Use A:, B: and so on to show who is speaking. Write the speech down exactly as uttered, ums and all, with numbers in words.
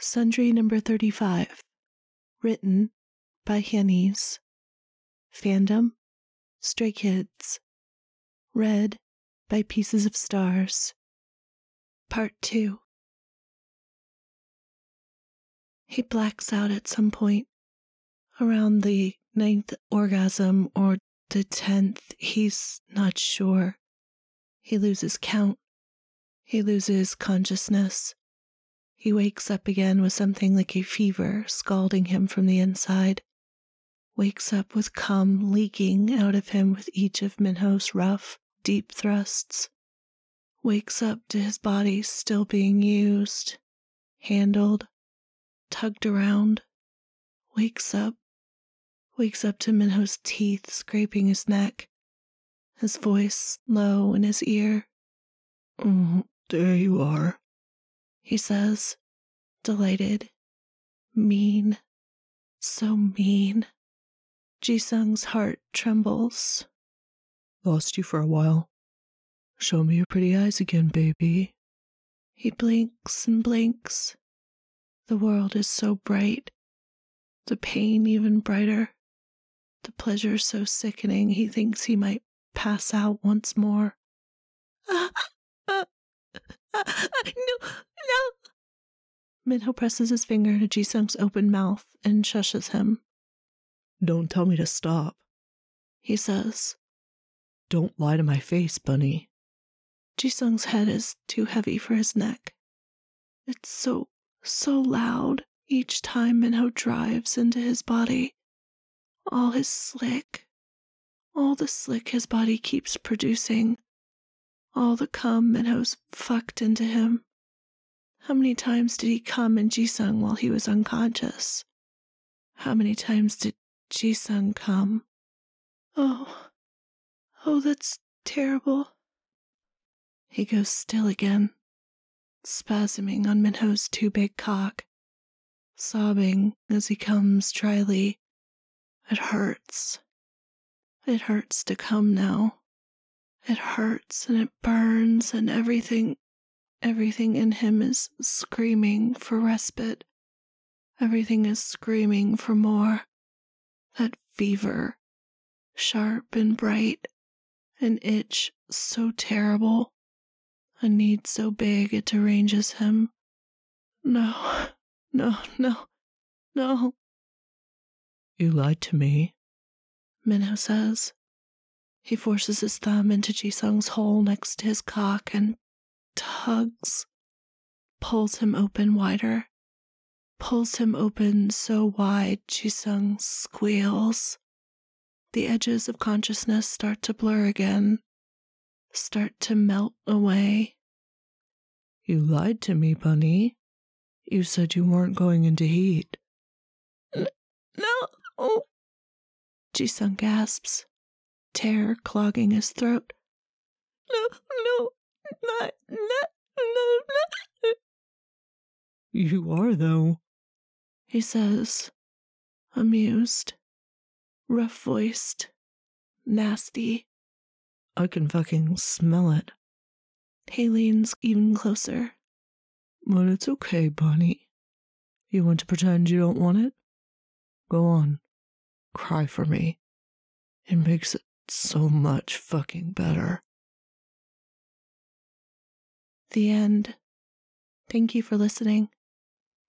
A: Sundry number thirty-five. Written by Hyannis. Fandom, Stray Kids. Read by Pieces of Stars. Part two. He blacks out at some point. Around the ninth orgasm or the tenth, he's not sure. He loses count. He loses consciousness. He wakes up again with something like a fever scalding him from the inside. Wakes up with cum leaking out of him with each of Minho's rough, deep thrusts. Wakes up to his body still being used, handled, tugged around. Wakes up. Wakes up to Minho's teeth scraping his neck. His voice low in his ear.
B: Mm, there you are,
A: he says, delighted. Mean. So mean. Jisung's heart trembles.
B: Lost you for a while. Show me your pretty eyes again, baby.
A: He blinks and blinks. The world is so bright. The pain even brighter. The pleasure so sickening he thinks he might pass out once more. Uh, uh, uh, no, no. Minho presses his finger to Jisung's open mouth and shushes him.
B: Don't tell me to stop,
A: he says.
B: Don't lie to my face, bunny.
A: Jisung's head is too heavy for his neck. It's so, so loud each time Minho drives into his body. All his slick, all the slick his body keeps producing. All the cum Minho's fucked into him. How many times did he come in Jisung while he was unconscious? How many times did Jisung come? Oh, oh, that's terrible. He goes still again, spasming on Minho's too big cock, sobbing as he comes dryly. It hurts. It hurts to come now. It hurts and it burns and everything, everything in him is screaming for respite. Everything is screaming for more. That fever, sharp and bright, an itch so terrible, a need so big it deranges him. No, no, no, no.
B: You lied to me,
A: Minho says. He forces his thumb into Jisung's hole next to his cock and tugs, pulls him open wider, pulls him open so wide Jisung squeals. The edges of consciousness start to blur again, start to melt away.
B: You lied to me, bunny. You said you weren't going into heat.
A: N- no! Oh. Jisung gasps, terror clogging his throat. No, no, not, not, no, no.
B: You are, though,
A: he says, amused, rough-voiced, nasty.
B: I can fucking smell it.
A: He leans even closer.
B: But it's okay, bunny. You want to pretend you don't want it? Go on. Cry for me. It makes it so much fucking better.
A: The end. Thank you for listening.